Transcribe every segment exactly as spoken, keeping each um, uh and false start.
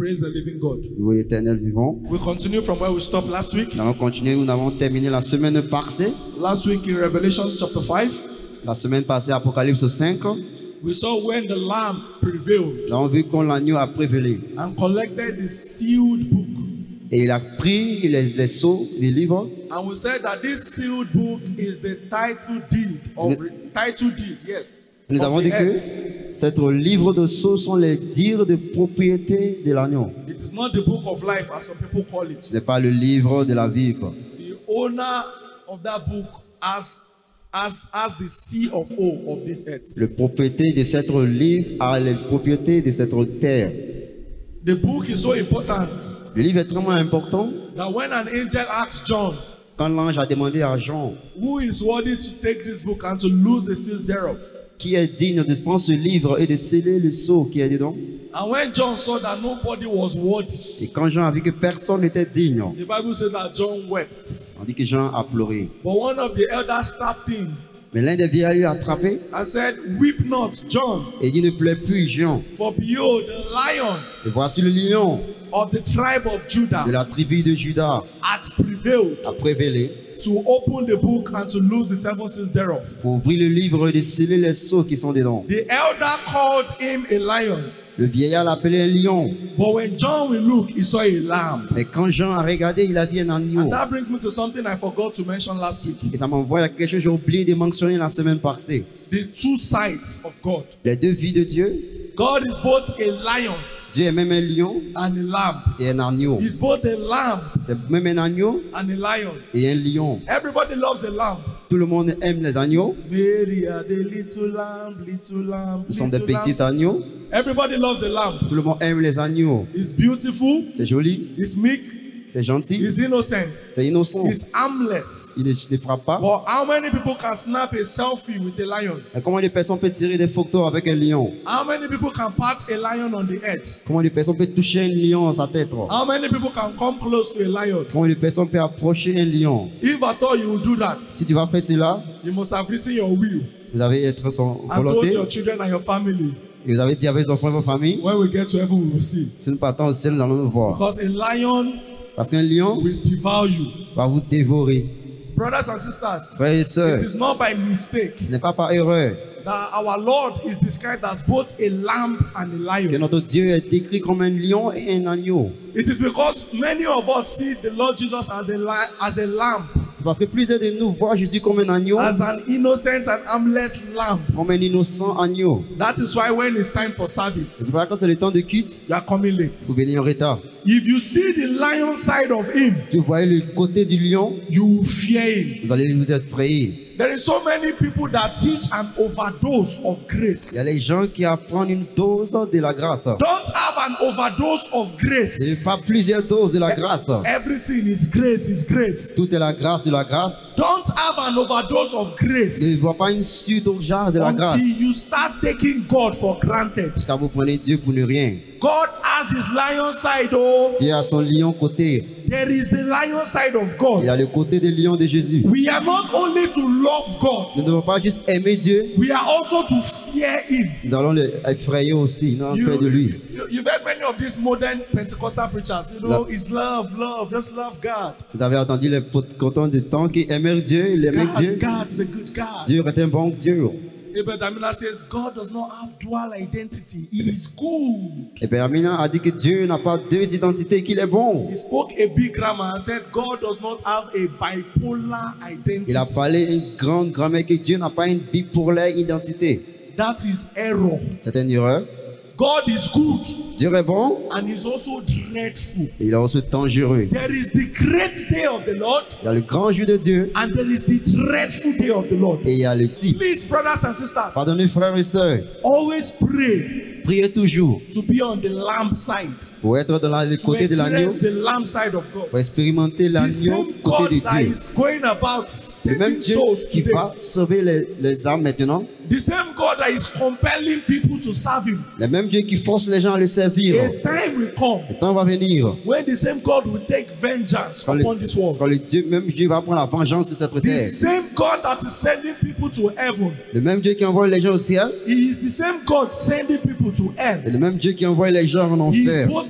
Praise the living God. Louez l'Éternel vivant. We continue from where we stopped last week. Nous allons continuer. Nous avons terminé la semaine passée. Last week in Revelation chapter five, La semaine passée, Apocalypse cinq. we saw when the Lamb prevailed Nous avons vu quand l'agneau a prévalu. and collected the sealed book. Et il a pris les, les sceaux des livres. And we said that this sealed book is the title deed of Nous- title deed, yes. Nous of avons the dit que earth. ce livre de sceaux sont les dires de propriété de l'agneau. It is not the book of life as some people call it. Ce n'est pas le livre de la vie. quoi. The owner of that book has has has the C of O of this earth. Le propriété de cet livre a les propriétés de cette terre. The book is so important Le livre est tellement important. that when an angel asked John, Quand l'ange a demandé à Jean, who is worthy to take this book and to loose the seals thereof? qui est digne de prendre ce livre et de sceller le sceau qui est dedans? And when John saw that nobody was worthy, Et quand Jean a vu que personne n'était digne, the Bible says that John wept. on dit que Jean a pleuré. But one of the elders stopped him Mais l'un des vieillards l'a attrapé and said, weep not, John, et dit: ne pleure plus, Jean. for behold, the lion Et voici le lion of the tribe of de Judah la tribu de Juda hath prevailed a prévalu to open the book and to loose the seven seals thereof. pour ouvrir le livre et de sceller les sceaux qui sont dedans. The elder called him a lion, Le vieillard l'a appelé un lion. but when John will look, he saw a lamb. Mais quand Jean a regardé, il a vu un agneau. And that brings me to something I forgot to mention last week. Et ça m'envoie à quelque chose que j'ai oublié de mentionner la semaine passée. The two sides of God. Les deux vies de Dieu. God is both a lion Dieu est même un lion and a lamb. et un agneau. He's both a lamb C'est même un agneau and a lion. et un lion. Everybody loves a lamb. Tout le monde aime les agneaux. Mary are the little lamb, little lamb, Nous sommes des little petits lamb. agneaux. Everybody loves a lamb. Tout le monde aime les agneaux. He's beautiful, C'est joli, he's meek, c'est gentil, he's innocent, c'est innocent. he's harmless. Il ne, ne frappe pas. But how many people can snap a selfie with a lion? Et comment les personnes peuvent tirer des photos avec un lion? How many people can pat a lion on the head? Comment les personnes peuvent toucher un lion à sa tête? How many people can come close to a lion? Comment les personnes peuvent approcher un lion? If at all you will do that, Si tu vas faire cela, you must have written your will vous allez être son and told volonté. your children and your family. Et vous avez dit avec vos enfants et vos familles, When we get to heaven, we will see. si nous partons au ciel, nous allons nous voir. Because a lion Parce qu'un lion will devour you. va vous dévorer. Brothers and sisters, Frères et sœurs, it is not by mistake ce n'est pas par erreur that our Lord is described as both a lamb and a que lion. notre Dieu est décrit comme un lion et un agneau. It is because many of us see the Lord Jesus as a li- as a lamb, C'est parce que plusieurs de nous voient Jésus comme un agneau, as an innocent and harmless lamb. comme un innocent agneau. That is why when it's time for C'est service, pour ça que quand c'est le temps de quitte, you are coming late. vous venez en retard. If you see the lion side of him, Si vous voyez le côté du lion, you will fear him. vous allez vous effrayer. There is so many people that teach an overdose of Il y grace. a les gens qui apprennent une dose de la grâce. Don't have an overdose of Et grace. pas plusieurs doses de la grâce. Everything is grace, is grace. Tout est la grâce de la grâce. Don't have an overdose of Ne grace vois pas une surdosage de la grâce. until you start taking God for granted. Jusqu'à vous prenez Dieu pour ne rien. God has his lion side, oh. Dieu a son lion côté. There is the lion side of Il y a God. le côté des lions de Jésus. We are not only to love God, Nous ne devons pas juste aimer Dieu, we are also to fear him. nous allons l'effrayer aussi, nous avons You, peur de lui. you, you've heard many of these modern Pentecostal preachers, you know, it's love, love, just love God. Vous avez entendu les contents de temps qui aimaient Dieu, ils aimaient God, Dieu. God is a good God. Dieu est un bon Dieu. Abel Damina says God does not have dual identity. He is good. Et Père Amina a dit que Dieu n'a pas deux identités, qu'il est bon. He spoke a big grammar and said God does not have a bipolar identity. Il a parlé une grande grammaire que Dieu n'a pas une bipolaire identité. That is error. C'est une erreur. God is good Dieu est bon and he's also dreadful. et il est aussi dangereux. There is the great day of the Lord Il y a le grand jour de Dieu and there is the dreadful day of the Lord. et il y a le petit. Please, brothers and sisters, Pardonnez frères et sœurs, always pray priez toujours to be on the lamb side, pour être dans le to côté de l'agneau, experience the lamb side of God. pour expérimenter The l'agneau same côté God de that Dieu. is going about Le même saving Dieu souls qui today, va sauver les, les âmes maintenant, the same God that is compelling people to serve him. le même Dieu qui force les gens à le servir. A time will come Le temps va venir when the same God will take vengeance quand upon le, this world. quand le Dieu, même Dieu va prendre la vengeance sur cette The terre. same God that is sending people to heaven, Le même Dieu qui envoie les gens au ciel, he is the same God sending people to c'est hell. le même Dieu qui envoie les gens en He is enfer. both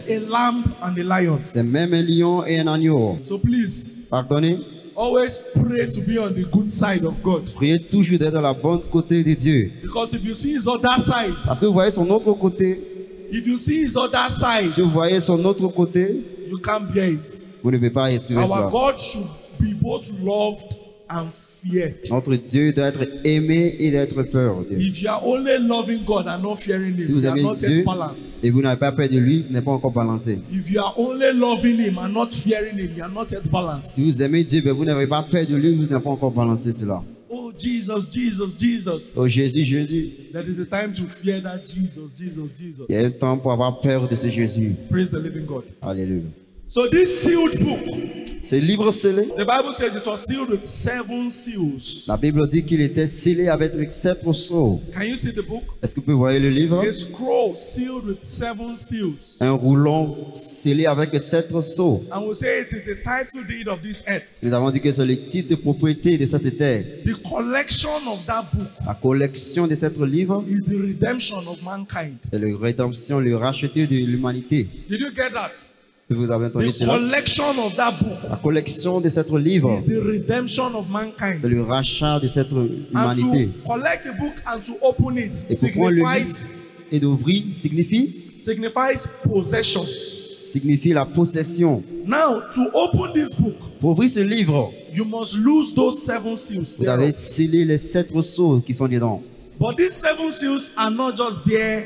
a lamb and a lion. C'est même un lion et un agneau. So please, Pardonnez. always pray to be on the good side of God. Priez toujours d'être dans la bonne côté de Dieu. Because if you see his other side, Parce que vous voyez son autre côté. if you see his other side, Si vous voyez son autre côté, you can't bear it. vous ne pouvez pas assurer Our cela. God should be both loved and feared. Notre Dieu doit être aimé et d'être peur de Dieu. If you are only loving God and not fearing Si him, vous you are aimez not Dieu yet balanced. et vous n'avez pas peur de lui, ce n'est pas encore balancé. If you are only loving him and not fearing him, you are not yet balanced. Si vous aimez Dieu, mais vous n'avez pas peur de lui, vous n'avez pas encore balancé cela. Oh Jesus, Jesus, Jesus. Oh Jésus, Jésus. There is a time to fear that Jesus, Jesus, Jesus. Il y a un temps pour avoir peur de ce Jésus. Praise the living God. Alléluia. So this sealed book, Ce livre scellé, the Bible says it was sealed with seven seals. la Bible dit qu'il était scellé avec sept sceaux. Can you see the book? Est-ce que vous pouvez voir le livre? A scroll sealed with seven seals. Un rouleau scellé avec sept sceaux. And we say it is the title deed of this earth. Nous avons dit que c'est le titre de propriété de cette terre. The collection of that book La collection de cet livre, is the redemption of mankind. c'est la rédemption, le racheté de l'humanité. Did you get that? Vous avez entendu The cela? collection of that book La collection de cet livre, is the redemption of c'est mankind. le rachat de cette And humanité. to collect the book and to open it Et pour prendre le livre signifies, et d'ouvrir signifie, signifies possession. signifie la possession. Now, to open this book, Pour ouvrir ce livre, you must lose those seven seals. vous avez thereof. scellé les sept sceaux qui sont dedans. But these seven seals are not just there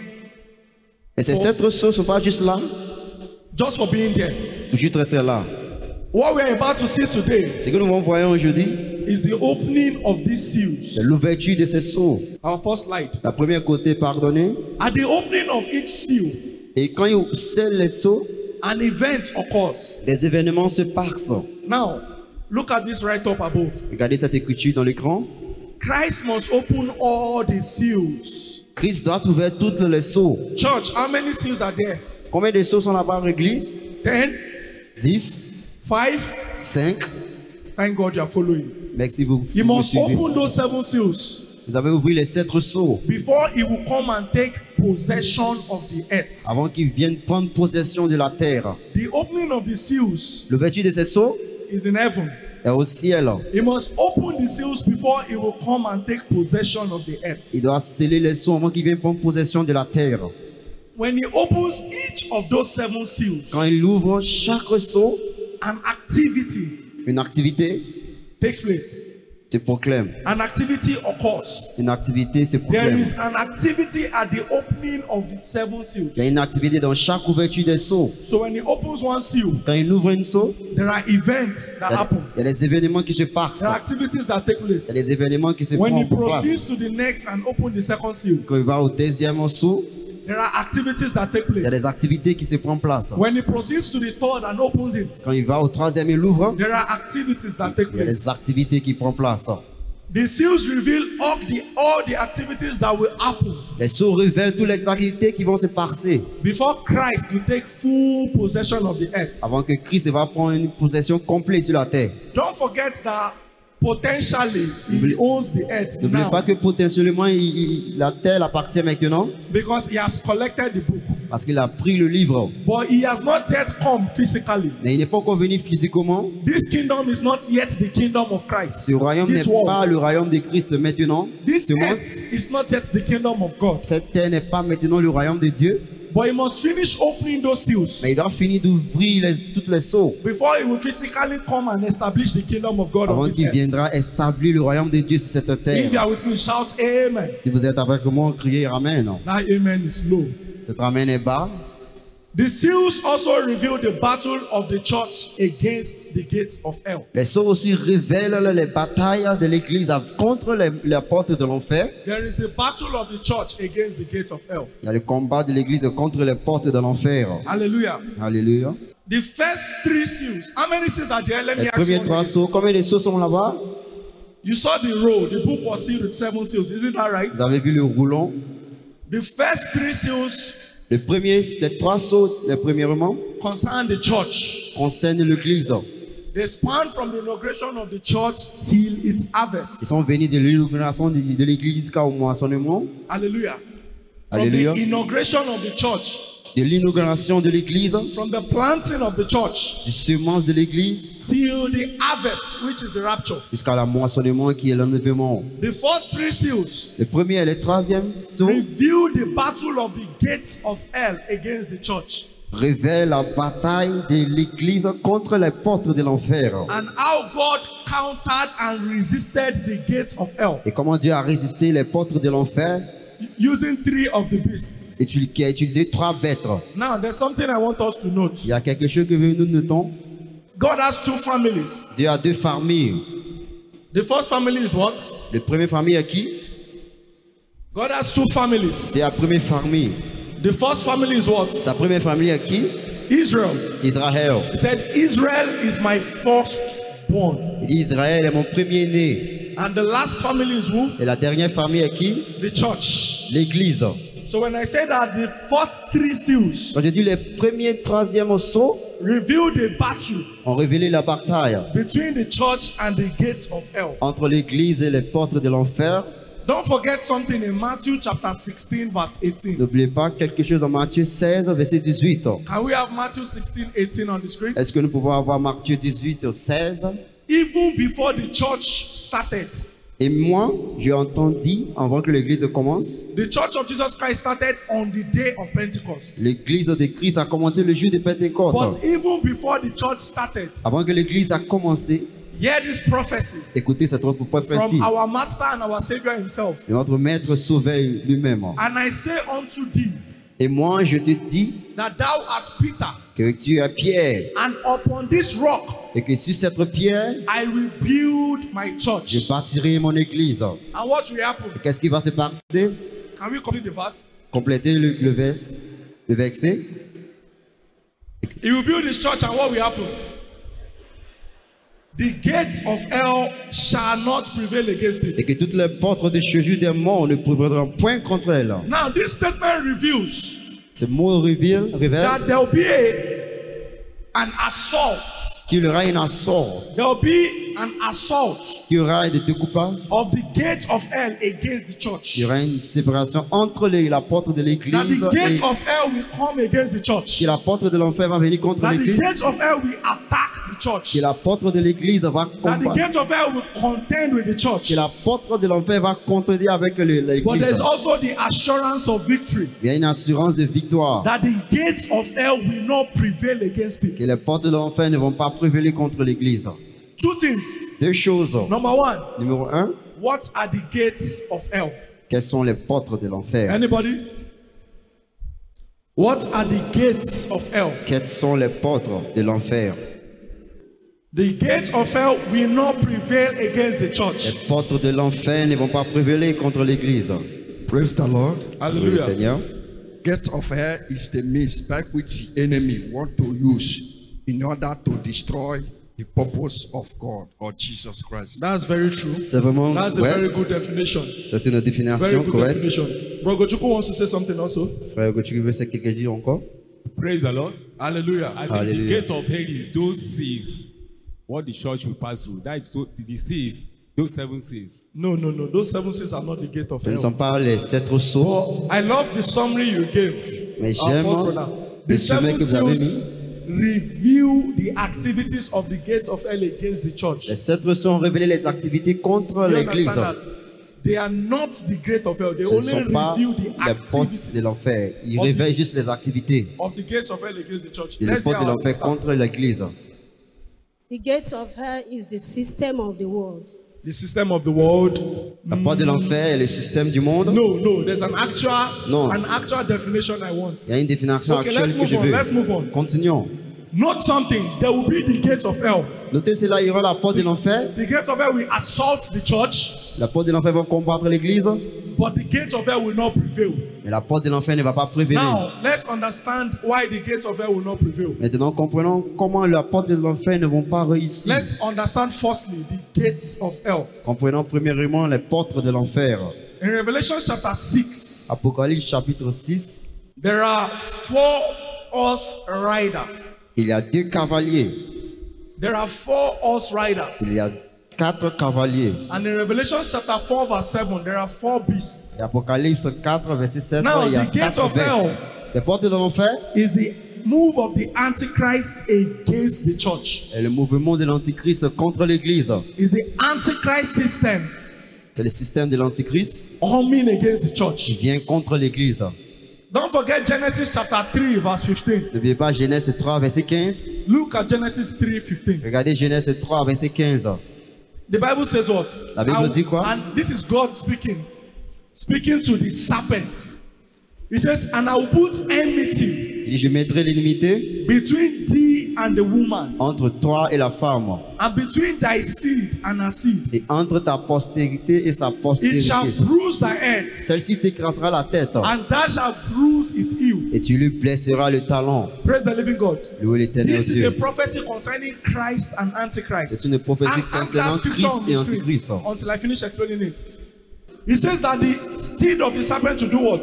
Et ces For- sept sceaux ne sont pas juste là, just for being there. pour juste être là. What we are about to see today Ce que nous voyons aujourd'hui, is the opening of these c'est seals. l'ouverture de ces sceaux. Our first slide. La première côté, pardonnez. At the opening of each seal, Et quand ils scellent les sceaux, an event occurs. des événements se passent. Now, look at this right up above. Regardez cette écriture dans l'écran. Christ must open all the seals. Christ doit ouvrir toutes les sceaux. Church, how many seals are there? Combien de sceaux sont là-bas, l'église? Ten? dix, Five? cinq. Thank God you are following. Merci, vous, He vous me must suivez. open those seven seals Vous avez ouvert les sept sceaux before he will come and take possession of the earth. avant qu'ils viennent prendre possession de la terre. The opening of the seals L'ouverture de ces sceaux is in heaven. est au ciel. He must open the seals before he will come and take possession of the earth. Il doit sceller les sceaux avant qu'ils viennent prendre possession de la terre. When he opens each of those seven seals, Quand il ouvre chaque sceau, an activity une activité takes place. se proclame. An activity occurs. Une activité se There proclame. is an activity at the opening of the seven seals. Il y a une activité dans chaque ouverture des sceaux. So when he opens one seal, Quand il ouvre une sceau, there are events that il y a- happen. il y a des événements qui se passent. There are activities that take Il place. y a des événements qui se When he prennent en place. proceeds to the next and open the second seal, Quand il va au deuxième sceau, there are activities that take il y a des place. activités qui se prennent place. When he proceeds to the third and opens it, Quand il va au troisième, il ouvre, there are activities that take il y a des place. activités qui prennent place. The seals reveal all the all the activities that will happen Les sceaux révèlent toutes les activités qui vont se passer before Christ will take full possession of the earth. avant que Christ va prendre une possession complète sur la terre. Don't forget that potentially he owns the earth N'oubliez now pas que potentiellement il- il- la terre appartient maintenant because he has collected the book, parce qu'il a pris le livre. but he has not yet come physically. Mais il n'est pas encore venu physiquement. This kingdom is not yet the kingdom of Christ. Ce royaume This n'est pas world, le royaume de Christ maintenant. this Ce monde, earth is not yet the kingdom of God. cette terre n'est pas maintenant le royaume de Dieu. But he must finish opening those seals Mais il doit finir d'ouvrir les- toutes les sceaux before he will physically come and establish the kingdom of God on avant this qu'il earth. viendra établir le royaume de Dieu sur cette If you terre. are with me, shout amen. Si vous êtes avec moi, criez Amen. That amen is low. Cet Amen est bas. The seals also reveal the battle of the church against the gates of hell. Les sceaux aussi révèlent les batailles de l'Église contre les, les portes de l'enfer. There is the battle of the church against the gates of hell. Il y a le combat de l'Église contre les portes de l'enfer. Hallelujah. Alléluia. The first three seals. How many seals are there? Let me Les ask you. premiers once trois again. sceaux, combien de sceaux sont là-bas? You saw the roll. The book was sealed with seven seals. Isn't that right? Vous avez vu le roulon. The first three seals Le premier, les trois sceaux, les premièrement, concern the church. concernent l'Église. They span from the inauguration of the church till its harvest. Ils sont venus de l'inauguration de, de l'Église jusqu'au moissonnement. Hallelujah. From Hallelujah. the inauguration of the church de l'inauguration de l'église, from the planting of the church du semence de l'église, till the harvest, which is the rapture. jusqu'à la moissonnement qui est l'enlèvement. The first three seals Le premier et le troisième sceau reveal the battle of the gates of hell against the church révèlent la bataille de l'église contre les portes de l'enfer. and how God countered and resisted the gates of hell Et comment Dieu a résisté les portes de l'enfer using three of the beasts. et tu- qui a utilisé trois bêtes. Now, there's something I want us to note. Il y a quelque chose que nous notons. God has two families. Dieu a deux familles. The first family is what? Le premier famille est qui? God has two families. C'est la première famille. The first family is what? Sa première famille est qui? Israel. Israël. He said, Israel is my firstborn. Il dit Israël est mon premier-né. And the last family is who? Et la dernière famille est qui? The church. L'église. So when I say that the first three seals Quand je dis les premiers, troisième sceaux reveal the battle ont révélé la bataille between the church and the gates of hell. entre l'église et les portes de l'enfer. Don't forget something in Matthew chapter sixteen, verse eighteen. N'oubliez pas quelque chose en Matthieu seize, verset dix-huit. Can we have Matthew sixteen, eighteen on the screen? Est-ce que nous pouvons avoir Matthieu dix-huit, seize? Even before the church started, Et moi, j'ai entendu, avant que l'église commence, the church of Jesus Christ started on the day of Pentecost. l'église de Christ a commencé le jour de Pentecôte. But even before the church started, Avant que l'église a commencé, hear this prophecy écoutez cette prophétie from our Master and our Savior himself. de notre maître sauveur lui-même. And I say unto thee Et moi, je te dis that thou art Peter, que tu es Pierre, and upon this rock et que sur cette pierre, I will build my church. je bâtirai mon église. And what will happen? Qu'est-ce qui va se passer? Can we complete the verse? Complétez le, le, vers, le verset. He will build his church, and what will happen? The gates of hell shall not prevail against Et it. que toutes les portes de séjour des morts ne prévaudront point contre elle. Now, this statement reveals Ce mot révèle, révèle that there will be a, an assault. qu'il y aura un assaut, There will be an assault qu'il y aura des découpages, of the gates of hell against the il church. y aura une séparation entre les, la porte de l'église That the gates et of hell will come against the church. que la porte de l'enfer va venir contre That the l'église, gates of hell will attack the church. que la porte de l'église va That the combattre, gates of hell will contend with the church. que la porte de l'enfer va contredire avec le- But there's l'église. also the assurance of victory. Il y a une assurance de victoire, That the gates of hell will not prevail against que it. les portes de l'enfer ne vont pas prévaler contre l'église. Two things. Deux choses. Number one, Numéro un, what are the gates of hell? quelles sont les portes de l'enfer? Anybody? What are the gates of hell? Quelles sont les portes de l'enfer? The gates of hell will not prevail against the church. Les portes de l'enfer ne vont pas prévaler contre l'église. Praise the Lord. Oui, Seigneur. Gate of hell is the means by which the enemy want to use in order to destroy the purpose of God or Jesus Christ. That's very true. C'est vraiment That's a ouais, very good definition. c'est une Very définition good correcte. definition. Bro Gochuku wants to say something also. Frère, que tu veux c'est quelque chose encore? Praise the Lord. Hallelujah. I think Hallelujah. the gate of hell is those seas, what the church will pass through. That is so, the seas, those seven seas. No, no, no. Those seven seals are not the gate of Ce ne hell. sont pas les sept sceaux, But I love the summary you gave. mais our j'aime fourth brother. le The sommet seven que vous avez seals mis. reveal the activities of the gates of hell against the church. Les sept sceaux ont révélé les activités contre You l'église. understand that? They are not the gate of hell. They Ce ne only sont pas reveal the les portes de activities l'enfer. Ils of the- révèlent juste les activités of the gates of hell against the church. et les Let's hear portes de our l'enfer sister. contre l'église. The gate of hell is the system of the world. The system of the world. La porte de l'enfer est le système du monde. No, no. There's an actual, No. an actual definition I want. Il y a une définition Okay, actuelle let's que move je on. veux. Let's move on. Continuons. Not something. There will be the gates of hell. Notez cela, il y aura la porte de l'enfer. The gate of hell will assault the church, La porte de l'enfer va combattre l'église, but the gate of hell will not prevail. mais la porte de l'enfer ne va pas prévenir. Now, let's understand why the gates of hell will not prevail. Maintenant, comprenons comment la porte de l'enfer ne vont pas réussir. Let's understand firstly the gates of hell. Comprenons premièrement les portes de l'enfer. In Revelation chapter six, Apocalypse chapitre six, there are four horse riders. il y a deux cavaliers. There are four horse riders. Il y a quatre cavaliers. And in Revelation chapter four, verse seven, there are four beasts. Et Apocalypse quatre, verset sept, Now, il y a the gates quatre of hell bêtes. Les portes de l'enfer is the move of the Antichrist against the church. est le mouvement de l'Antichrist contre l'Église. Is the Antichrist system C'est le système de l'Antichrist coming against the qui church. vient contre l'Église. Don't forget Genesis chapter three, verse fifteen. N'oubliez pas Genèse trois, verset quinze. Look at Genesis three fifteen. Regardez Genèse trois, verset quinze. The Bible says what? La Bible and, dit quoi? and this is God speaking, speaking to the serpent. He says, and I will put enmity Il dit, je mettrai l'inimité between thee and the woman, entre toi et la femme, and between thy seed and her seed. et entre ta postérité et sa It postérité. shall bruise thy head, Celle-ci t'écrasera la tête, and thou shalt bruise his heel. et tu lui blesseras le talon. Praise the living God. Louez l'éternel This is a Dieu. prophecy concerning Christ and Antichrist. C'est une prophétie And- and concernant that scripture Christ on the et screen Antichrist. until I finish explaining it. It says that the seed of the serpent to do what?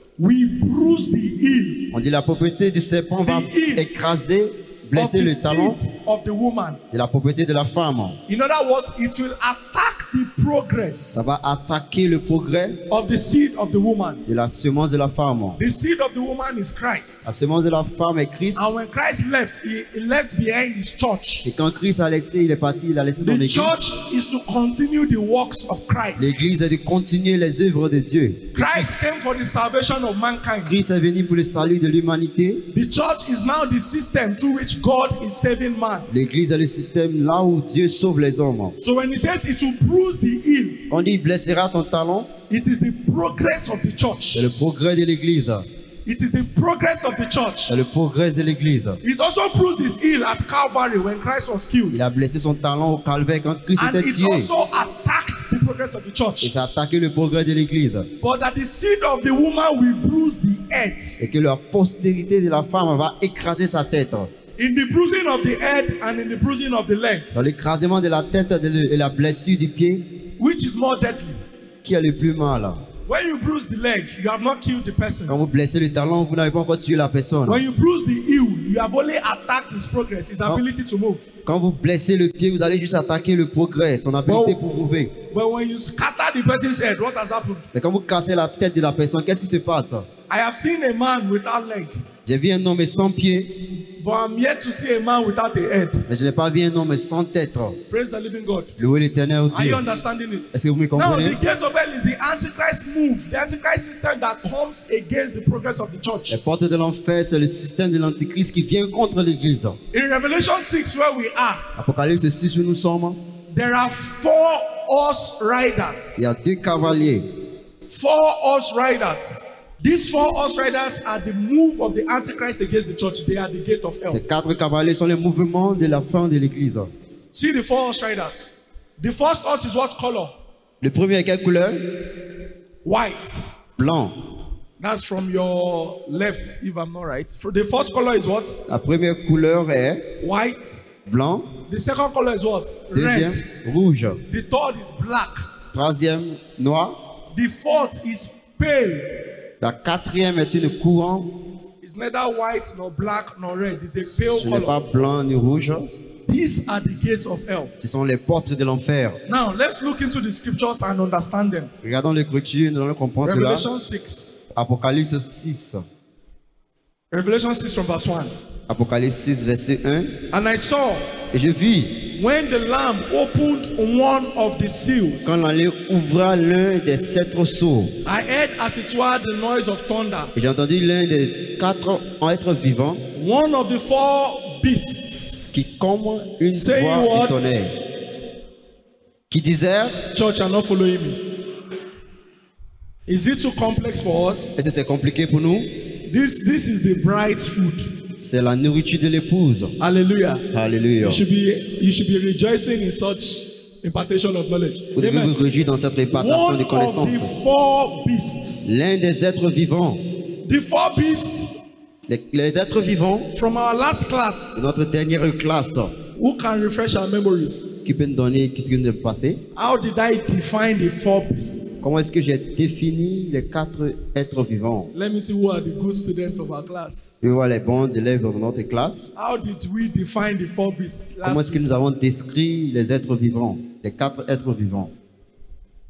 We bruise the heel On dit la propriété du serpent va The heel écraser, of blesser the le talon seed of the woman. de la propriété de la femme. In other words, it will attack the progress Ça va attaquer le progrès of the seed of the woman. de la semence de la femme. The seed of the woman is Christ. La semence de la femme est Christ. And when Christ left, he, he left behind his church. Et quand Christ a laissé, il est parti, il a laissé dans The l'église. church is to continue the works of Christ. L'église est de continuer les œuvres de Dieu. Christ came for the salvation of mankind. Christ est venu pour le salut de l'humanité. The church is now the system through which God is saving man. L'église est le système là où Dieu sauve les hommes. So when he says it will bruise the heel, On dit, il blessera ton talon. it is the progress of the church. C'est le progrès de l'église. It is the progress of the church. C'est le progrès de l'église. It also bruised his heel at Calvary when Christ was killed. Il a blessé son talon au calvaire quand Christ And était it tué. also attacked the progress of the Et church. ça a attaqué le progrès de l'église. But that the seed of the woman will bruise the head. Et que la postérité de la femme va écraser sa tête. In the bruising of the head and in the bruising of the leg, Dans l'écrasement de la tête et la blessure du pied, which is more deadly? qui a le plus mal? When you bruise the leg, you have not killed the person. Quand vous blessez le talon, vous n'avez pas encore tué la personne. When you bruise the heel, you have only attacked his progress, his ability to move. Quand vous blessez le pied, vous allez juste attaquer le progrès, son habilité Bon. pour mouver. But when you scatter the person's head, what has happened? Mais quand vous cassez la tête de la personne, qu'est-ce qui se passe? I have seen a man without leg, J'ai vu un homme sans pied, but I'm yet to see a man without a head. mais je n'ai pas vu un homme sans tête. Praise the living God. Louez l'éternel Are Dieu. you understanding it? Est-ce que vous me Now, comprenez? the gates of hell is the Antichrist move, the Antichrist system that comes against the progress of the church. Les portes de l'enfer, c'est le système de l'antichrist qui vient contre l'église. In Revelation six, where we are, Apocalypse six où nous sommes, there are four horse riders. il y a deux cavaliers. Four horse riders. These four horse riders are the move of the Antichrist against the church. They are the gate of hell. Ces quatre cavaliers sont les mouvements de la fin de l'église. See the four horse riders. The first horse is what color? Le premier est quelle couleur? White. Blanc. That's from your left, if I'm not right. For the first color is what? La première couleur est White. blanc. The second color is what? Deuxième, Red. rouge. The third is black. Troisième, noir. The fourth is pale. La quatrième est une courant. It's neither white nor black nor red. It's a pale Ce n'est pas color. blanc ni rouge. These are the gates of hell. Ce sont les portes de l'enfer. Now let's look into the scriptures and understand them. Regardons l'écriture, nous allons comprendre cela. Revelation six. Apocalypse six. Revelation six from verse one. Apocalypse six, verset un. And I saw Et je vis, when the Lamb opened one of the seals, quand l'année ouvra l'un des sept sceaux, I heard as it were the noise of thunder. et j'ai entendu l'un des quatre êtres vivants One of the four beasts. qui, comme une Say voix what? du tonnerre, qui disait, Church are not following me. Is it too complex for us? est-ce que c'est compliqué pour nous? This this is the bride's food. C'est la nourriture de l'épouse. Hallelujah. Alléluia. You should be you should be rejoicing in such impartation of knowledge. Vous devez Amen. vous réjouir dans cette répartition One de of connaissances. the four beasts. L'un des êtres vivants, The four beasts les, les êtres vivants from our last class. de notre dernière classe, Who can refresh our memories? qui peut nous donner qu'est-ce qui nous est passé? How did I define the four beasts? Comment est-ce que j'ai défini les quatre êtres vivants? Let me see who are the good students of our class. Je vois les bons élèves dans notre classe. How did we define the four beasts Comment last est-ce que week? nous avons décrit les êtres vivants, les quatre êtres vivants?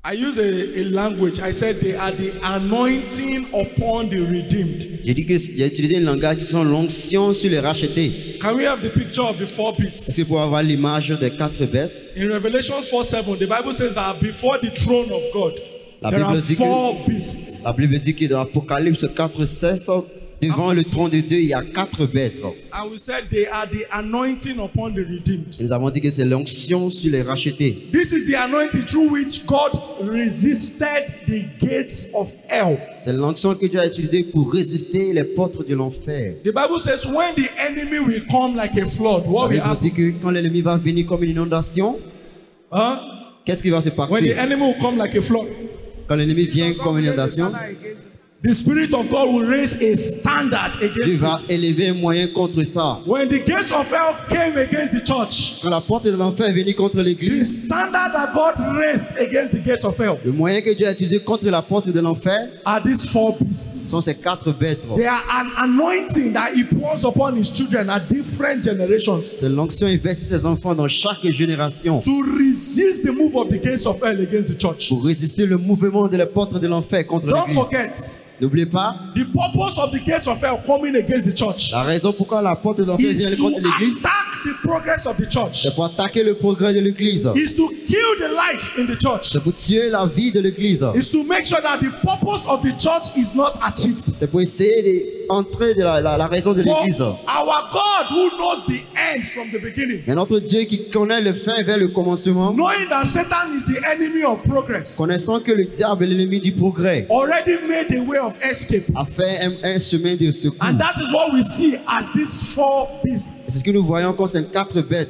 I use a, a language. I said they are the anointing upon the redeemed. J'ai dit que j'ai utilisé un langage qui sont l'onction sur les rachetés. Can we have the picture of the four beasts? Est-ce que pour avoir l'image des quatre bêtes? In Revelation four seven, the Bible says that before the throne of God, La there are Bible dit que- four beasts. La Bible dit que dans l'Apocalypse quatre seize, devant le trône de Dieu, il y a quatre bêtes. And we said they are the anointing upon the redeemed. Et nous avons dit que c'est l'onction sur les rachetés. This is the anointing through which God resisted the gates of hell. C'est l'onction que Dieu a utilisée pour résister les portes de l'enfer. The Bible says when the enemy will come like a flood, La what will Bible dit happen? que quand l'ennemi va venir comme une inondation, Huh? qu'est-ce qui va se When the passer? enemy will come like a flood, Quand l'ennemi vient comme une inondation, the Spirit of God will raise a standard Dieu against va it. élever un moyen contre ça. When the gates of hell came against the church, Quand la porte de l'enfer est venue contre the l'église, standard that God raised against the gates of hell le moyen que Dieu a utilisé contre la porte de l'enfer are these four beasts. sont ces quatre bêtes. They are an anointing that He pours upon His children at different generations C'est l'onction investit ses enfants dans chaque génération to resist the move of the gates of hell against the church. pour résister le mouvement de la porte de l'enfer contre Don't l'église. forget, N'oubliez pas, the purpose of the gates of hell coming against the church la raison pourquoi la porte de l'enfer vient is to contre l'église, attack the progress of the church, c'est pour attaquer le progrès de l'église. is to kill the life in the church, C'est pour tuer la vie de l'église. is to make sure that the purpose of the church is not achieved. C'est pour essayer d'entrer de la, la, la raison de But l'église. our God who knows the end from the beginning, Mais notre Dieu qui connaît le fin vers le commencement, knowing that Satan is the enemy of progress, connaissant que le diable est l'ennemi du progrès, already made a way of escape. a fait un, un chemin de secours. And that is what we see as these four C'est beasts. ce que nous voyons comme ces quatre bêtes.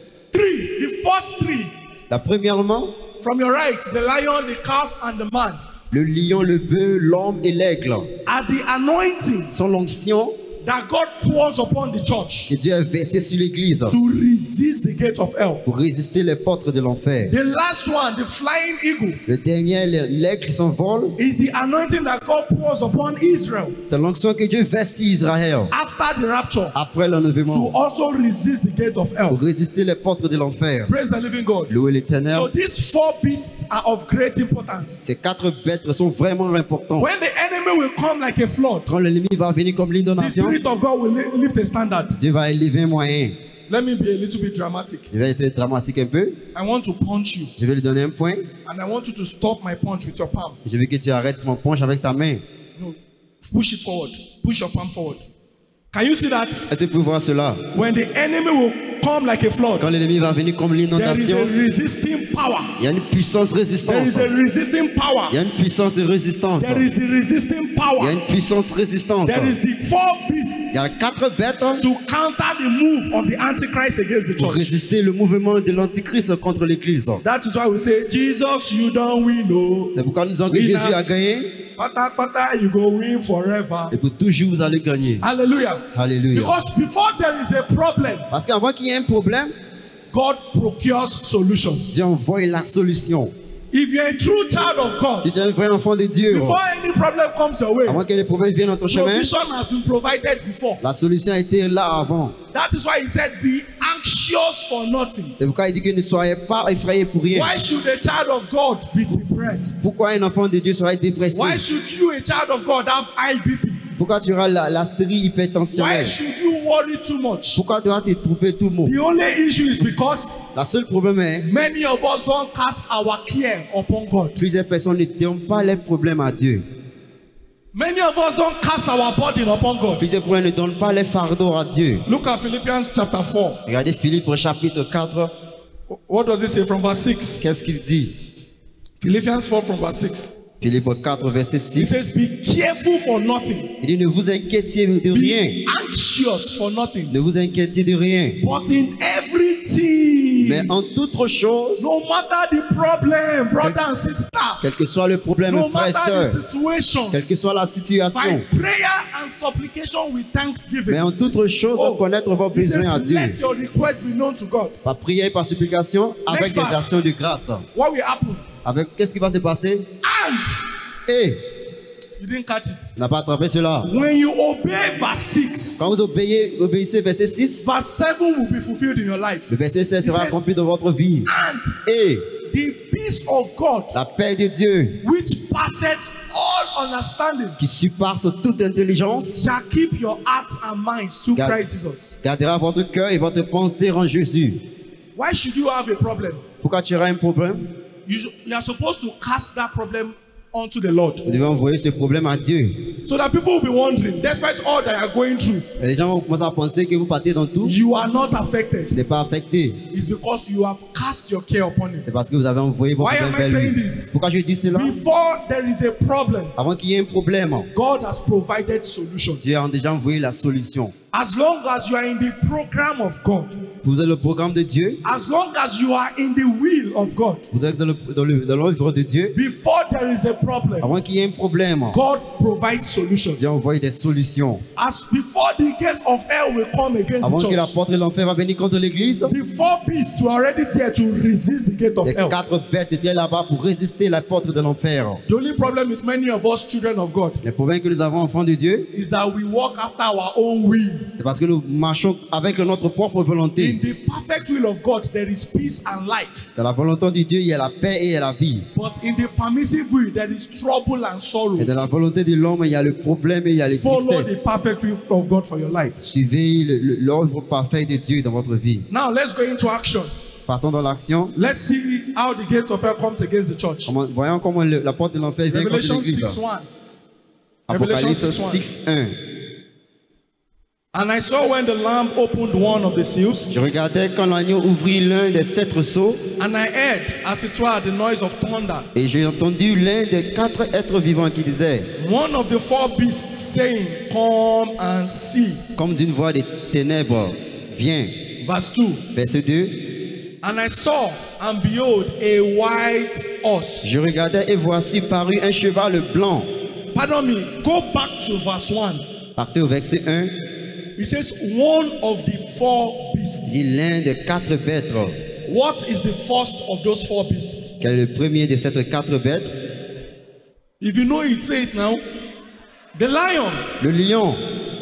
Three, the first three, La premièrement, from your right, the lion, the calf, and the man, le lion, le bœuf, l'homme et l'aigle are the anointing sont l'onction that God pours upon the church que Dieu a versée sur l'église to resist the gates of hell. pour résister les portes de l'enfer. The last one, the flying eagle, Le dernier, l'aigle qui s'envole, is the anointing that God pours upon Israel c'est l'onction que Dieu vestit Israël after the rapture après to l'enlèvement also resist the gate of hell. pour résister les portes de l'enfer. Praise the living God. Louez l'Éternel. So these four beasts are of great importance. Ces quatre bêtes sont vraiment importantes. When the enemy will come like a flood, Quand l'ennemi va venir comme the l'inondation, Spirit of God will li- lift a standard. Dieu va élever un moyen. Let me be a little bit dramatic. Je vais être dramatique un peu. I want to punch you, Je vais lui donner un point. and I want you to stop my punch with your palm. Je veux que tu arrêtes mon punch avec ta main. No, push it forward. Push your palm forward. Can you see that? Est-ce que vous pouvez voir cela? When the enemy will come like a flood, Quand l'ennemi va venir comme there is a l'inondation, resisting power. il y a une puissance There résistance. is a resisting Il y power. a une puissance de résistance. There is the resisting Il y a power. une puissance résistance. There is the four Il beasts y a quatre bêtes to counter the move of the Antichrist against the pour church. résister le mouvement de l'antichrist contre l'église. That is why we say, Jesus, you don't win, no. C'est pourquoi nous disons que Oui, Jésus là. a gagné Pata, pata, you go win forever. et pour toujours vous allez gagner. Hallelujah. Alléluia. Because before there is a problem, Parce qu'avant qu'il y ait un problème, God procures solution. Dieu envoie la solution. If you're a true child of Si God, tu es un vrai enfant de Dieu, before any problem comes your way, avant que les problèmes viennent dans ton chemin, provision has been provided before. la solution a été là avant. That is why he said, be anxious for nothing. C'est pourquoi il dit que ne soyez pas effrayés pour rien. Why should a child of God be depressed? Pourquoi un enfant de Dieu serait dépressé? Why should you, a child of God, have high B P? Pourquoi tu auras la, la stérie Why hypertensionnelle? should you worry too much? Pourquoi tu auras te trouver tout le monde? The only issue is because La seule problème est many of us don't cast our care upon God. plusieurs personnes ne donnent pas les problèmes à Dieu. Many of us don't cast our burden upon God. Plusieurs problèmes ne donnent pas les fardeaux à Dieu. Look at Philippians chapter four. Regardez Philippe au chapitre quatre. What does it say from verse six? Qu'est-ce qu'il dit? Philippians four from verse six. Philippe quatre, verset He six. says, be careful for nothing. Il dit ne vous inquiétez de rien. Be anxious for nothing. Ne vous inquiétez de rien. But in everything, Mais en toute chose, no matter the problem, brother and sister, quel que soit le problème, no frère et matter the sœur, situation, quelle que soit la by situation, prayer and supplication with thanksgiving. mais en toute chose, Oh, connaître vos he besoins à says, Dieu. let your request be known to God. Par prière et par supplication, avec Next des verse. actions de grâce. What will happen? Avec qu'est-ce qui va se passer? And Et you didn't catch it. n'a pas attrapé cela. When you obey verse six, Quand vous obéissez, obéissez verset six, verse seven will be fulfilled in your life. le verset sept sera He says, accompli dans votre vie. And Et The peace of God, La paix de Dieu, which passeth all understanding, qui surpasse toute intelligence, shall keep your hearts and minds through Gar- Christ Jesus. gardera votre cœur et votre pensée en Jésus. Why should you have a problem? Pourquoi tu auras un problème? You, should- you are supposed to cast that problem onto the Lord. Vous devez envoyer ce problème à Dieu. So that people will be wondering, despite all that you are going through, Et les gens vont commencer à penser que vous partez dans tout. you are not affected. Vous n'êtes pas affecté. It's because you have cast your care upon Him. C'est parce que vous avez envoyé votre Why problème am I vers saying lui. this? Pourquoi je dis cela? Before there is a problem, Avant qu'il y ait un problème, God has provided solutions. Dieu a déjà envoyé la solution. As long as you are in the program of God, Vous êtes le programme de Dieu. as long as you are in the will of God, Vous êtes dans le- dans le- dans l'œuvre de Dieu. before there is a problem, Avant qu'il y ait un problème, God provides solutions. Dieu envoie des solutions. As before the gates of hell will come against Avant the que la church, porte de l'enfer va venir contre l'église, the four beasts were already there to resist the gate of les hell. quatre bêtes étaient là-bas pour résister la porte de l'enfer. The only problem with many of us children of God Le problème que nous avons, enfants de Dieu, is that we walk after our own will. c'est parce que nous marchons avec notre propre In volonté. the perfect will of God, there is peace and life. Dans la volonté de Dieu, il y a la paix et il y a la vie. But in the permissive will, there is trouble and sorrows. Et dans la volonté de l'homme, il y a le problème et il y a les Follow the tristesses. perfect will of God for your life. Suivez le- le- l'œuvre parfaite de Dieu dans votre vie. Now let's go into action. Partons dans l'action. Let's see how the gates of hell comes against the church. Comment- Voyons comment le- la porte de l'enfer vient contre Revelation l'église. six one. Revelation Apocalypse six one. six un. And I saw when the Lamb opened one of the seals, Je regardais quand l'agneau ouvrit l'un des sept sceaux and I heard, as it were, the noise of thunder. et j'ai entendu l'un des quatre êtres vivants qui disait, One of the four beasts saying, Come and see. comme d'une voix des ténèbres, viens. Verse two. Verset deux. And I saw, and behold, a white horse. Je regardais et voici parut un cheval blanc. Pardon me, go back to verse one. Partez au verset un. It says, One of the four beasts. Dit l'un des quatre bêtes. What is the first of those four beasts? Quel est le premier de ces quatre bêtes? If you know it, say it now. The lion. Le lion.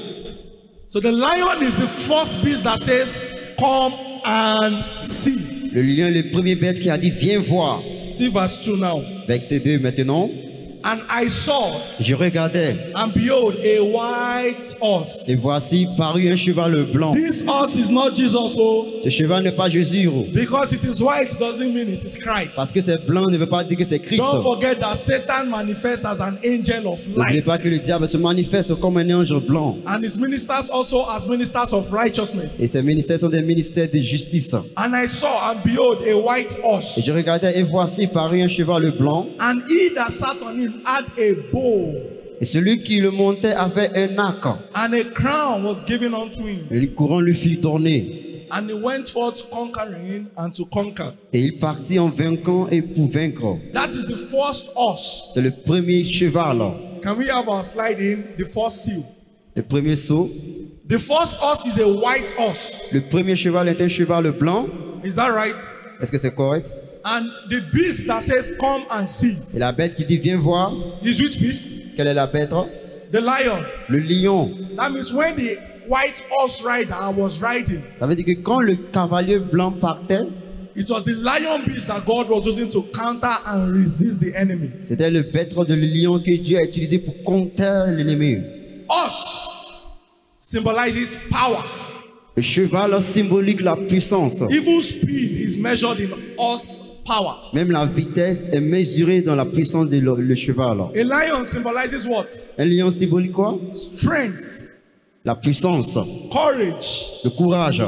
So the lion is the first beast that says, Come and see. Le lion est le premier bête qui a dit viens voir. See verse two now. Verset deux maintenant. And I saw, Je regardais and behold, a white horse. et voici parut un cheval blanc. This horse is not Jesus, oh. Ce cheval n'est pas Jésus. oh. Because it is white doesn't mean it is Christ. Parce que c'est blanc ne veut pas dire que c'est Christ. Don't forget that Satan manifests as an angel of N'oubliez light. pas que le diable se manifeste comme un ange blanc. And his ministers also as ministers of righteousness. Et ses ministères sont des ministères de justice. And I saw, and behold, a white Et horse. je regardais et voici parut un cheval blanc. And he that sat on him had a bow, Et celui qui le montait avait un arc. and a crown was given unto him. Et le courant lui fit tourner. And he went forth conquering and to conquer. Et il partit en vainquant et pour vaincre. That is the first horse. C'est le premier cheval. Can we have our slide in? The first seal. Le premier saut. The first horse is a white horse. Le premier cheval est un cheval blanc. Is that right? Est-ce que c'est correct? And the beast that says, Come and see, Et la bête qui dit viens voir. is which beast? Quelle est la bête? The lion. Le lion. That means when the white horse rider was riding, Ça veut dire que quand le cavalier blanc partait, it was the lion beast that God was using to counter and resist the enemy. c'était le bête de lion que Dieu a utilisé pour contrer l'ennemi. Horse symbolizes power. Le cheval symbolique la puissance. Evil speed is measured in horse power. Même la vitesse est mesurée dans la puissance du le cheval. A lion symbolizes what? Un lion symbolique quoi? Strength, La puissance, courage, le courage,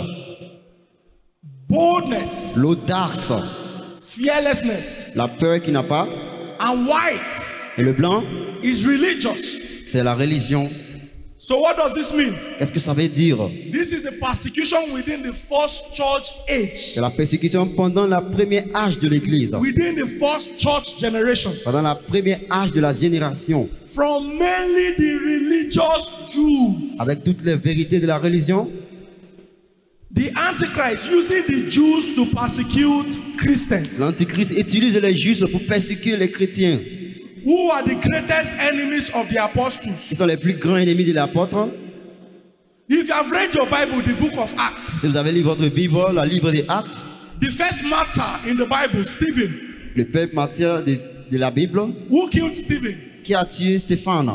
boldness, l'audace, fearlessness. la peur qui n'a pas. And white Et le blanc, is religious. c'est la religion. So what does this mean? Qu'est-ce que ça veut dire? This is the persecution within the first church age. C'est la persécution pendant la première âge de l'Église, Within the first church generation. pendant la première âge de la génération, From mainly the religious Jews. avec toutes les vérités de la religion. The Antichrist using the Jews to persecute Christians. L'Antichrist utilise les justes pour persécuter les chrétiens. Who are the greatest enemies of the Ils apostles? sont les plus grands ennemis de l'apôtre. If you have read your Bible, the book of Acts, Si vous avez lu votre Bible, le livre des Actes, the first martyr in the Bible, Stephen, le peuple martyr de, de la Bible, Who killed Stephen? qui a tué Stéphane?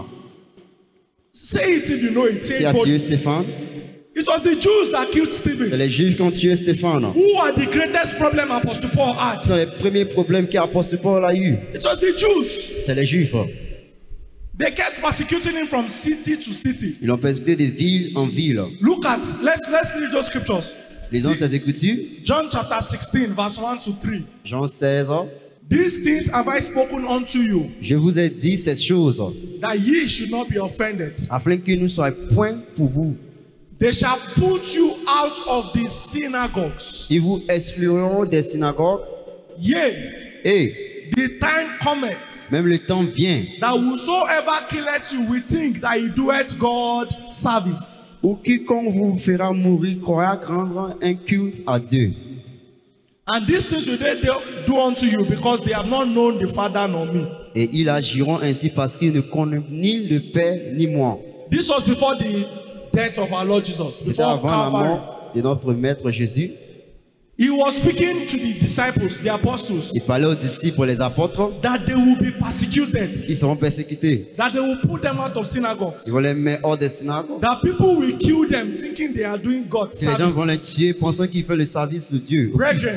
Say it if you know it. Say Qui it a tué boldly. Stéphane? It was the Jews that killed C'est Stephen. les Juifs qui ont tué Stéphane. Who are the greatest problem Apostle Paul Ce had? sont les premiers problèmes qu'apôtre Paul a eu. It was the Jews. C'est les Juifs. They kept persecuting him from city to city. Ils l'ont persécuté de ville en ville. Look at, let's let's read those scriptures. Lisons See, ces Écritures. John chapter sixteen, verse one to three. Jean seize. These things have I spoken unto you, Je vous ai dit ces choses that ye should not be offended. afin que nous soyons point pour vous. They shall put you out of the synagogues. Ils vous excluront des synagogues. Yea, Et the time cometh même le temps vient that whosoever killeth you will think that he doeth God service. où quiconque vous fera mourir croira rendre un culte à Dieu. And these things will they do do unto you, because they have not known the Father nor me. Et ils agiront ainsi parce qu'ils ne connaissent ni le Père ni moi. This was before the death of our Lord Jesus, C'était before avant la Calvary. mort de notre Maître Jésus. He was speaking to the disciples, the apostles, Il parlait aux disciples, les apôtres, that they will be persecuted, qui seront persécutés. that they will put them out of synagogues, Ils vont les mettre hors des synagogues. that people will kill them thinking they are doing God Et les gens vont les service. tuer pensant qu'ils font le service de Dieu. Brethren,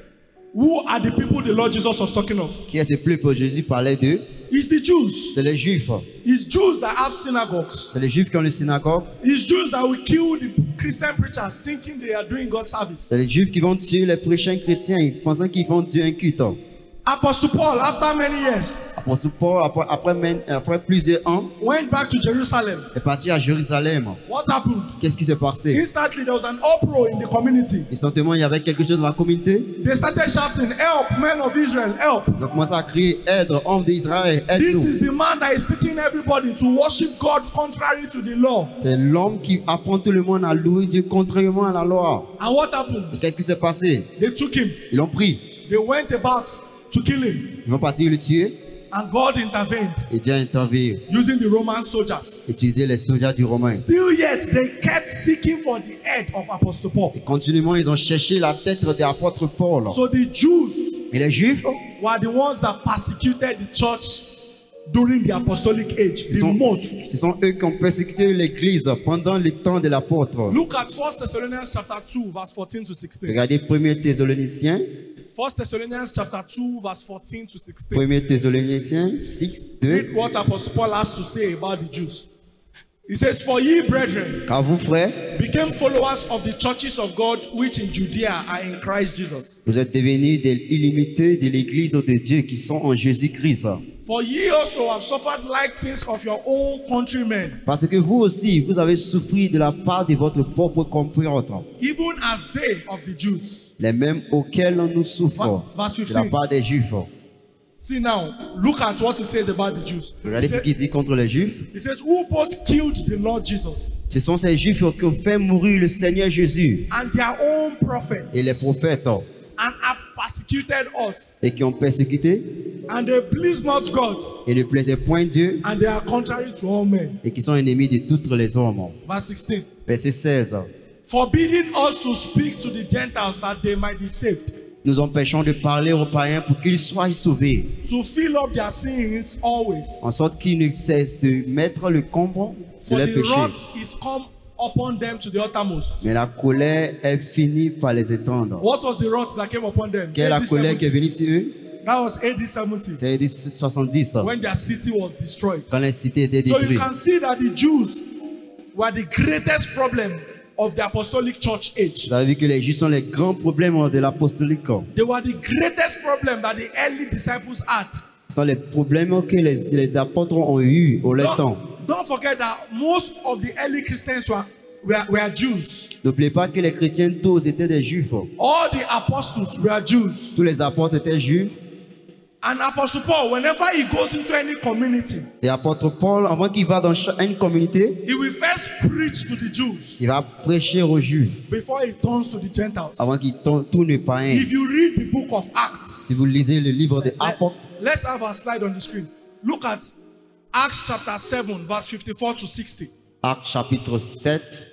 who are the people the Lord Jesus was talking of? Qui est ce peuple que Jésus parlait d'eux? It's the Jews. C'est les Juifs. It's Jews that have synagogues. C'est les Juifs qui ont les synagogues. It's Jews that will kill the Christian preachers thinking they are doing God service. C'est les Juifs qui vont tuer les prochains chrétiens pensant qu'ils font Dieu un culte. Apostle Paul, after many years, Apôtre Paul, après, après, men- après plusieurs ans, went back to Jerusalem. est parti à Jérusalem. What happened? Qu'est-ce qui s'est passé? Instantly, there was an uproar in the community. Instantanément, il y avait quelque chose dans la communauté. They started shouting, "Help, men of Israel, help! Ils ont commencé à crier, aide, homme d'Israël, This aide-nous. is the man that is teaching everybody to worship God contrary to the law." C'est l'homme qui apprend tout le monde à louer Dieu contrairement à la loi. And what happened? Qu'est-ce qui s'est passé? They took him. Ils l'ont pris. They went about to kill him. Ils vont partir le tuer. And God intervened Et Dieu a intervenu. using the Roman soldiers. Utiliser les soldats du Romain. Still yet, they kept seeking for the head of Apostle Paul. Et continuellement, ils ont cherché la tête des apôtres Paul. So the Jews Et les Juifs, were the ones that persecuted the church during the apostolic age ce the sont, most. ce sont eux qui ont persécuté l'église pendant le temps de l'apôtre. Look at First Thessalonians chapter two, verse fourteen to sixteen. Regardez premier Thessaloniciens, First Thessalonians chapter two, verse fourteen to sixteen. premier Thessaloniciens six, Read deux. what Apostle Paul has to say about the Jews. He says, "For ye, brethren, Car vous, frères, became followers of the churches of God which in Judea are in Christ Jesus. vous êtes devenus des illimités de l'église de Dieu qui sont en Jésus-Christ. For ye also have suffered like things of your own countrymen, Parce que vous aussi, vous avez souffert de la part de votre propre compatriote, even as they of the Jews." les mêmes auxquels nous souffrons Verse de la fifteen. part des Juifs. See now, look at what he says about the Jews. He, Regardez ce said- qu'il dit contre les Juifs. he says, "Who both killed the Lord Jesus Ce sont ces Juifs qui ont fait mourir le Seigneur Jésus and their own prophets, et les prophètes and have persecuted us, et qui ont persécuté and they please not God, et ne plaisaient point Dieu and they are contrary to all men." et qui sont ennemis de tous les hommes. Verse sixteen. Verset seize. Forbidding us to speak to the Gentiles that they might be saved, Nous empêchons de parler aux païens pour qu'ils soient sauvés, to fill up their sins always. en sorte qu'ils ne cessent de mettre le combre de For leurs the péchés. wrath is come upon them to the uttermost. Mais la colère est finie par les étendre. What was the wrath that came upon them? Quelle est la A D colère qui est seventy. venue sur eux? That was A D seventy, C'est dit soixante-dix, when their city was destroyed. quand la cité était So you détruite. can see that the Jews were the greatest problem of the apostolic church age. Vous avez vu que les Juifs sont les grands problèmes de l'apostolique. They were the greatest problem that the early disciples had. Ce sont les problèmes que les, les apôtres ont eu au leur temps. Don't, don't forget that most of the early Christians were, were, were Jews. N'oubliez pas que les chrétiens tous étaient des Juifs. All the apostles were Jews. Tous les apôtres étaient Juifs. And Apostle Paul, whenever he goes into any community, Et apôtre Paul, avant qu'il va dans cha- une communauté, he will first preach to the Jews il va prêcher aux Juifs before he turns to the Gentiles. avant qu'il tourne tourne païen. If you read the book of Acts, Si vous lisez le livre des let, apôtres, let's have a slide on the screen. Look at Acts chapter seven, verse fifty-four to sixty. Actes chapitre sept,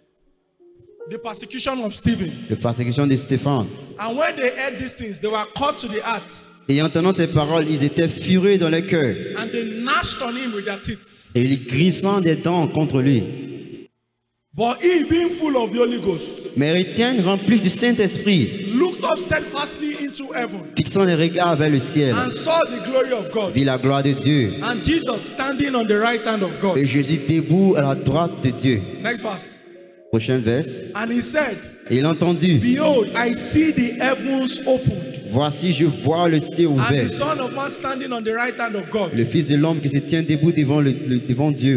The persecution of Stephen. la persécution de Stéphane. And when they heard these things, they were cut to the heart Et entendant ces paroles, ils étaient furieux dans leur cœur. and they gnashed on him with their teeth. Et ils grissant des dents contre lui. But he, being full of the Holy Ghost, Mais Étienne, rempli du Saint-Esprit, looked up steadfastly into heaven fixant les regards vers le ciel, and saw the glory of God, vit la gloire de Dieu. and Jesus standing on the right hand of God. Et Jésus debout à la droite de Dieu. Next verse. Prochain verse. And he said, Et il entendit, Behold, I see the heavens opened, voici je vois le ciel and ouvert, the Son of Man standing on the right hand of God. le Fils de l'homme qui se tient debout devant, le, le- devant Dieu.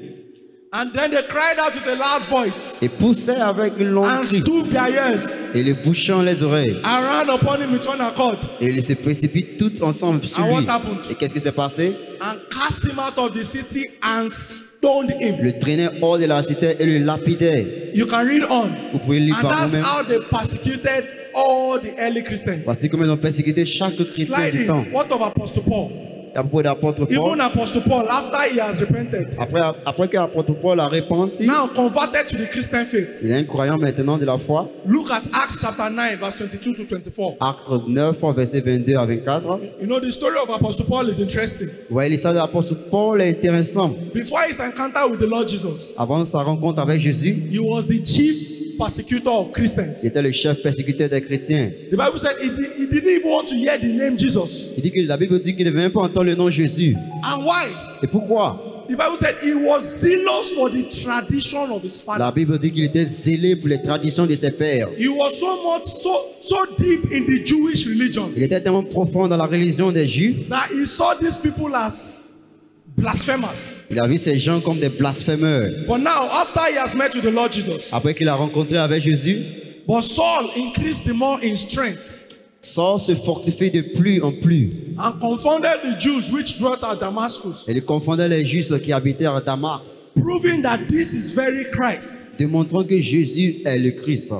And then they cried out with a loud voice, Et poussait avec une longue and cri, stooped their ears, et les bouchant les oreilles. and ran upon him with one accord, Et ils se précipitent tous ensemble sur And lui. what happened? Et qu'est-ce qui s'est passé? and cast him out of the city, and stoned him. Le traînaient hors de la cité et le lapidaient. You can read on. Vous pouvez lire And par that's vous-même. how they persecuted all the early Christians. Voici comment ils ont persécuté chaque chrétien Slide du temps. in. What of Apostle Paul? À propos de l'apôtre Paul, Even Apostle Paul, after he has repented, après, après que l'apôtre Paul a repenti, now converted to the Christian faith. il est un croyant maintenant de la foi. Look at Acts chapter nine, verse twenty-two to twenty-four. Acte neuf, verset vingt-deux à vingt-quatre. You know, the story of Apostle Paul is interesting. Vous voyez, l'histoire de l'apôtre Paul est intéressante. Before his encounter with the Lord Jesus, Avant sa rencontre avec Jésus, he was the chief persecutor of il Christians. était le chef persécuteur des chrétiens. The Bible said he, did, he didn't even want to hear the name Jesus. Il dit que la Bible dit qu'il ne veut même pas entendre le nom Jésus. And why? Et pourquoi? The Bible said he was zealous for the tradition of his La fathers. Bible dit qu'il était zélé pour les traditions de ses pères. He was so much, so, so deep in the Jewish religion Il était tellement profond dans la religion des Juifs. that he saw these people as blasphemers. Il a vu ces gens comme des blasphémeurs. But now, after he has met with the Lord Jesus, Après qu'il a rencontré avec Jésus, but Saul increased the more in strength Saul se fortifiait de plus en plus. and confounded the Jews which dwelt at Damascus, Et il confondait les Juifs qui habitaient à Damas, proving that this is very Christ. démontrant que Jésus est le Christ.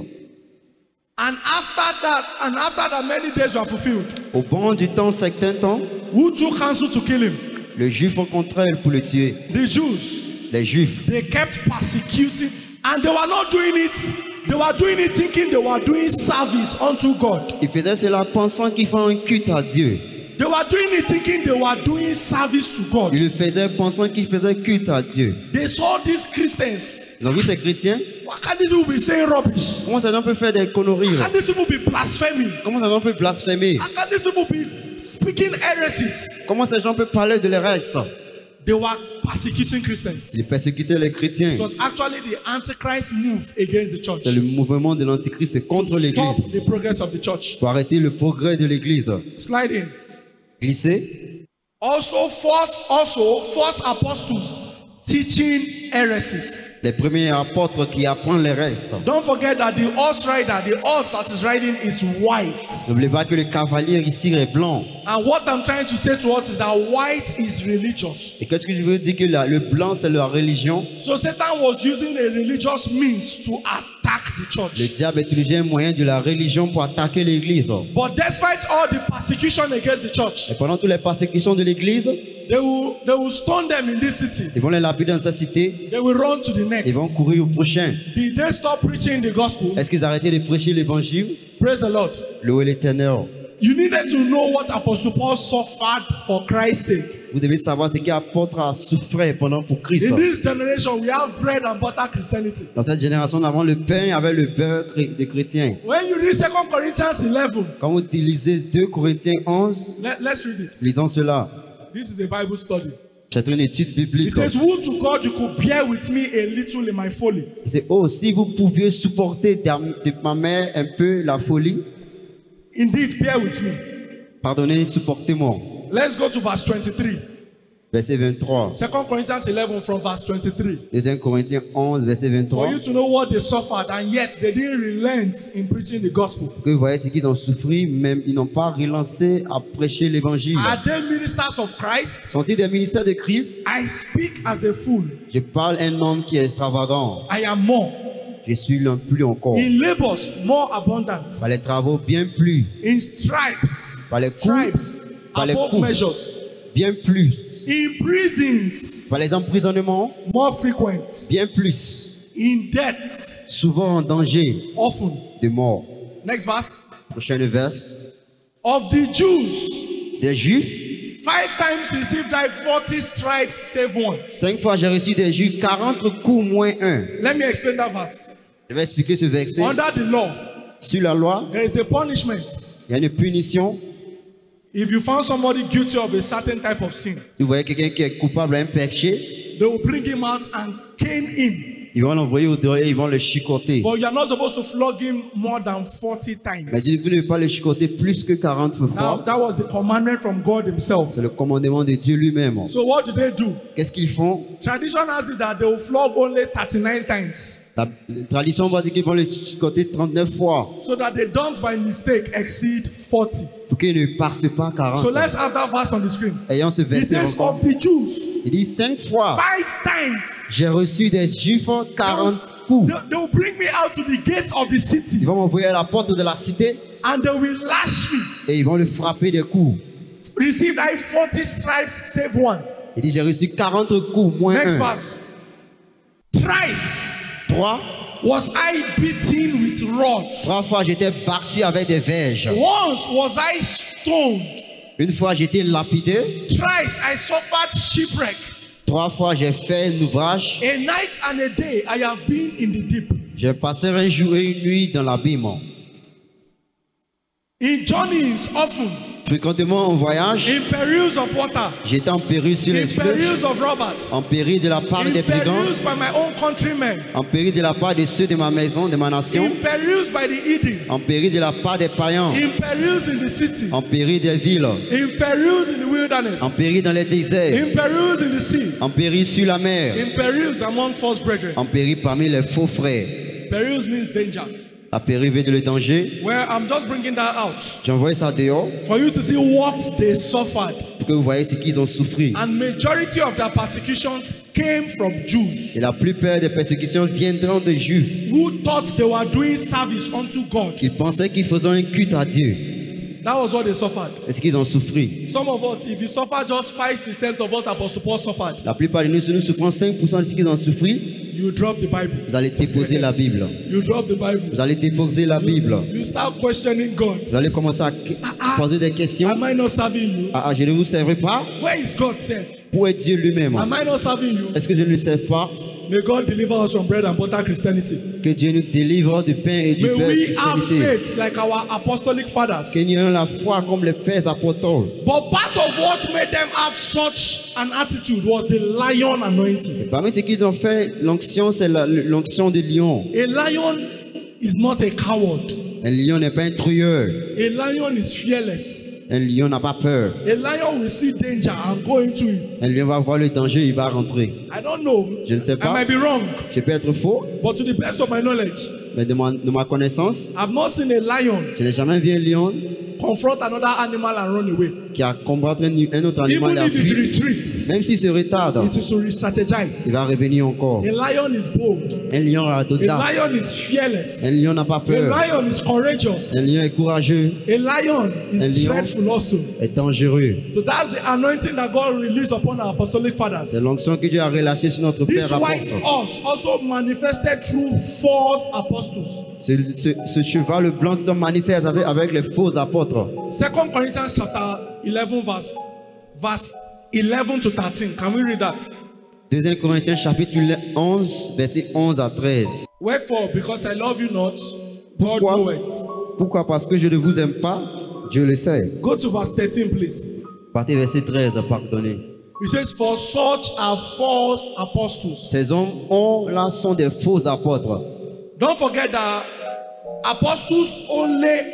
And after that, and after that many days were fulfilled, Au bon du temps, certain temps, who took counsel to kill him? les Juifs rencontrèrent pour le tuer. The Jews. Les Juifs. They kept persecuting, and they were not doing it. They were doing it thinking they were doing service unto God. Ils faisaient cela pensant qu'ils font un culte à Dieu. They were doing it thinking they were doing service to God. Ils le faisaient pensant qu'ils faisaient culte à Dieu. They saw these Christians. Ils ont vu ces chrétiens. Why can't these people be saying rubbish? Comment ces gens peuvent faire des conneries? How là? can these people be blaspheming? Comment ces gens peuvent blasphémer? How can these people be speaking heresies? Comment ces gens peuvent parler de l'hérésie? They were persecuting Christians. Ils persécutaient les chrétiens. It was actually the Antichrist move against the church C'est le mouvement de l'Antichrist, c'est contre to stop l'Église. the progress of the church. Pour arrêter le progrès de l'Église. Slide in. Glisser. Also false, also false apostles teaching heresies. Les premiers apôtres qui apprennent les restes. Don't forget that the horse rider, the horse that is riding is white. N'oubliez pas que le cavalier ici est blanc. And what I'm trying to say to us is that white is religious. Et qu'est-ce que je veux dire que la- le blanc c'est la religion? So Satan was using a religious means to attack the Le church. diable a utilisé un moyen de la religion pour attaquer l'Église. But despite all the persecution against the church, Et pendant toutes les persécutions de l'Église, they will, they will stone them in this city. ils vont les lapider dans sa cité. They will run to the Ils next. vont courir au prochain. Did they stop preaching the gospel? Est-ce qu'ils arrêtaient de prêcher l'évangile? Praise the Lord. Louez l'Éternel. You needed to know what Apostle Paul suffered for Christ's sake. Vous devez savoir ce qu'apôtre a souffert pendant pour Christ. In this generation, we have bread and butter Christianity. Dans cette génération, nous avons le pain avec le beurre chré- des chrétiens. When you read Second Corinthians eleven, Quand vous lisez deux Corinthiens onze, let, let's read it. lisons cela. This is a Bible study. C'est une étude It biblique. says, would to God you could bear with me a little in my folly. C'est oh, si vous pouviez supporter de, de ma mère un peu la folie, Indeed, bear with me. pardonnez, supportez-moi. Let's go to verse twenty-three. Verset vingt-trois. Second Corinthians eleven from verse twenty-three. Deuxième Corinthiens onze, verset For vingt-trois. you to know what they suffered, and yet they didn't relent in preaching the gospel. Que vous voyez ce qu'ils ont souffert, même ils n'ont pas relancé à prêcher l'évangile. Are they ministers of Christ? Sont-ils des ministères de Christ? I speak as a fool. Je parle un homme qui est extravagant. I am more. Je suis l'un plus encore. In labors more abundant. Par les travaux bien plus, In stripes. Par les coups. Stripes Par les above coups. measures. bien plus. In prisons Par les emprisonnements, more frequent. bien plus. In deaths Souvent en danger often. de mort. Next verse. Prochain verse. Of the Jews des Juifs. Five times received I forty stripes, save one. Cinq fois j'ai reçu des Juifs, quarante coups moins un. Let me explain that verse. Je vais expliquer ce verset. Under the law, Sur la loi, there is a punishment. il y a une punition. If you found somebody guilty of a certain type of sin, Si vous voyez quelqu'un qui est coupable d'un péché, they will bring him out and cane him. ils vont l'envoyer au dehors et ils vont le chicoter. But you are not supposed to flog him more than forty Mais times. Dieu, vous ne devez pas le chicoter plus que quarante Now, fois. that was the commandment from God himself. C'est le commandement de Dieu lui-même. So what do they do? Qu'est-ce qu'ils font? Tradition has it that they will flog only thirty-nine times, La, la tradition va dire qu'ils vont le chicoter trente-neuf fois so that they don't by mistake exceed forty. pour qu'ils ne passent pas quarante. So let's have that verse on the screen. Ayant ce It verset says encore, of the Jews, il dit cinq fois, five times. j'ai reçu des Juifs quarante coups. They, they will bring me out to the gates of the Ils city vont m'envoyer à la porte de la cité and they will lash me. et ils vont le frapper des coups. Received I forty stripes, save one. Il dit j'ai reçu quarante coups moins Next un. verse. Thrice Trois, was I beaten with rods. trois fois j'étais battu avec des verges. Once was I stoned. Une fois j'étais lapidé. Thrice I suffered shipwreck. Trois fois j'ai fait un ouvrage. A night and a day I have been in the deep. J'ai passé un jour et une nuit dans l'abîme. In journeys often. Fréquemment en voyage, In perils of water. j'étais en péril sur les In fleuves, perils of robbers. en péril de la part In des brigands, perils by my own countrymen. en péril de la part de ceux de ma maison, de ma nation, In perils by the Eden. en péril de la part des païens, In perils in the city. en péril des villes, In perils in the wilderness. en péril dans les déserts, In perils in the sea. en péril sur la mer, In perils among false brethren. en péril parmi les faux frères. Perils means danger. La péril veut dire le danger. Well, I'm just bringing that out J'envoie ça dehors for you to see what they suffered. pour que vous voyez ce qu'ils ont souffert. And majority of their persecutions came from Jews Et la plupart des persécutions viendront de Juifs. who thought they were doing service unto God. Ils pensaient qu'ils faisaient un culte à Dieu. That was what they suffered. Est-ce qu'ils ont souffert? Some of us, if you suffer just five percent of what Apostle Paul suffered, La plupart de nous, si nous souffrons cinq pour cent de ce qu'ils ont souffert, you drop the Bible. vous allez déposer la Bible. You drop the Bible. Vous allez déposer la Bible. You start questioning God. Vous allez commencer à poser des questions. Am I not serving you? Ah, ah, je ne vous servais pas. Where is God safe? Où est Dieu lui-même? Am I not serving you? Est-ce que je ne le sers pas? May God deliver us from bread and butter Christianity. Que Dieu nous délivre du pain et du May beurre de we have christianité. faith like our apostolic fathers. Que nous ayons la foi comme les pères apôtres. But part of what made them have such an attitude was the lion anointing. Parmi ce qu'ils ont fait, l'onction, c'est la- l'onction de lion. A lion is not a coward. Un lion n'est pas un trouilleur. A lion is fearless. Un lion n'a pas peur. A lion will see danger and go into it. Un lion va voir le danger, il va rentrer. I don't know. Je ne sais I pas. might be wrong. Je peux être faux, But to the best of my knowledge, mais de ma, de ma connaissance, I've not seen a lion je n'ai jamais vu un lion confront another animal and run away. qui a combattu un, un autre animal Even et a if it fui. retreats, Même s'il se retarde, it is to il re-strategize. va revenir encore. A lion is bold. Un lion a A d'audace. lion is fearless. Un lion n'a pas A peur. lion is courageous. Un lion est courageux, A lion Un is lion. dreadful also. est dangereux. So that's the anointing that God released upon our apostolic C'est fathers. l'onction que Dieu a relâchée sur notre This Père white apôtre. horse also manifested through false apostles. Ce, ce, ce cheval blanc se manifeste avec, avec les faux apôtres. Second Corinthians chapter eleven verse verse eleven to thirteen. Can we read that? deuxième Corinthiens chapitre onze, versets onze à treize. Wherefore, because I love you not, God Pourquoi? knoweth. Pourquoi? Parce que je ne vous aime pas, Dieu le sait. Go to verse thirteen, please. Partez verset treize, pardonnez. It says, for such are false apostles. Ces hommes ont là sont des faux apôtres. Don't forget that apostles only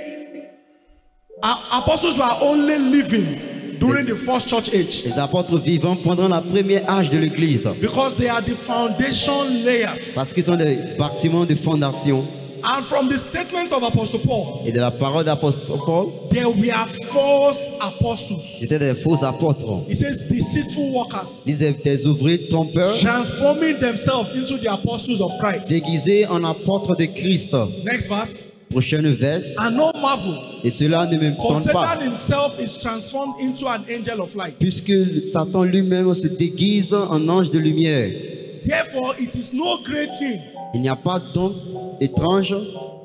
uh, apostles were only living during the first church age Les apôtres vivants pendant la première âge de l'Église. because they are the foundation layers. Parce qu'ils sont des bâtiments de fondation. And from the statement of Apostle Paul, Et de la parole d'apôtre Paul, there were false apostles. c'était des faux apôtres. He says, deceitful workers, Ils étaient des ouvriers trompeurs, transforming themselves into the apostles of Christ. déguisés en apôtres de Christ. Next verse. Prochaine verse. And no marvel, Et cela ne me for tente pas. Satan himself is transformed into an angel of light. Puisque Satan lui-même se déguise en ange de lumière. Therefore, it is no great thing Il n'y a pas d'homme étrange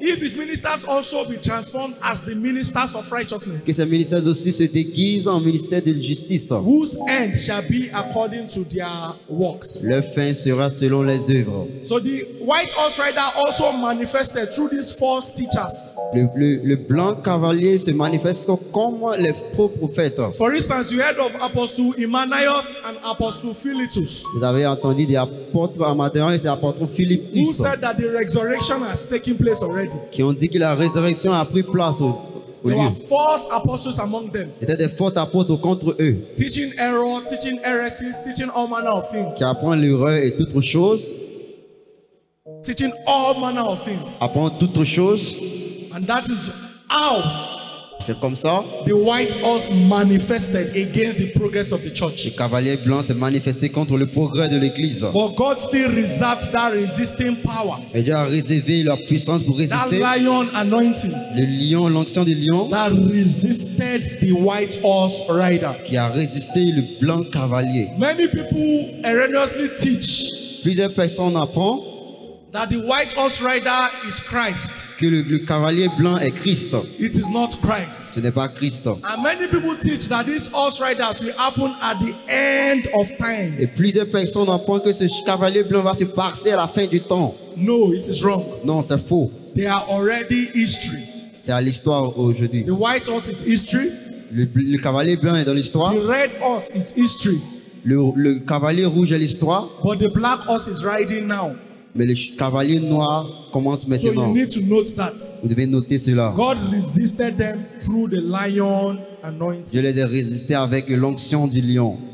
if his ministers also be transformed as the ministers of Que righteousness, ces ministères aussi se déguisent en ministère de justice. whose end shall be according to their works. Leur fin sera selon les œuvres. So the white horse rider also manifested through these false teachers. Le, le, le blanc cavalier se manifeste comme les faux prophètes. For instance, you heard of Apostle Emmanuel and Apostle Philetus, Vous avez entendu des apôtres amateurs et des apôtres who Philippus said that the resurrection has taken place already. qui ont dit que la résurrection a pris place au, au There lieu. were false apostles among them, C'était des faux apôtres contre eux teaching error, teaching heresies, teaching all manner of things, qui apprennent l'erreur et toutes choses, teaching all manner of things. apprennent toutes choses. And that is how C'est comme ça. the white horse manifested against the progress of the Le church. cavalier blanc s'est manifesté contre le progrès de l'Église. But God still reserved that resisting power, Et Dieu a réservé la puissance pour that résister. lion anointing Le lion, l'onction du lion, that resisted the white horse rider. qui a résisté le blanc cavalier. Many people erroneously teach Plusieurs personnes apprennent that the white horse rider is Christ. que le, le cavalier blanc est Christ. It is not Christ. Ce n'est pas Christ. And many people teach that these horse riders will happen at the end of time. Et plusieurs personnes apprennent que ce cavalier blanc va se passer à la fin du temps. No, it is wrong. Non, c'est faux. They are already history. C'est à l'histoire aujourd'hui. The white horse is history. Le, le cavalier blanc est dans l'histoire. The red horse is history. Le, le cavalier rouge est l'histoire. But the black horse is riding now. Mais le cavalier noir commence So you maintenant. need to note that. Vous devez noter cela. God resisted them through the lion Je anointing. les ai résistés avec l'onction du lion.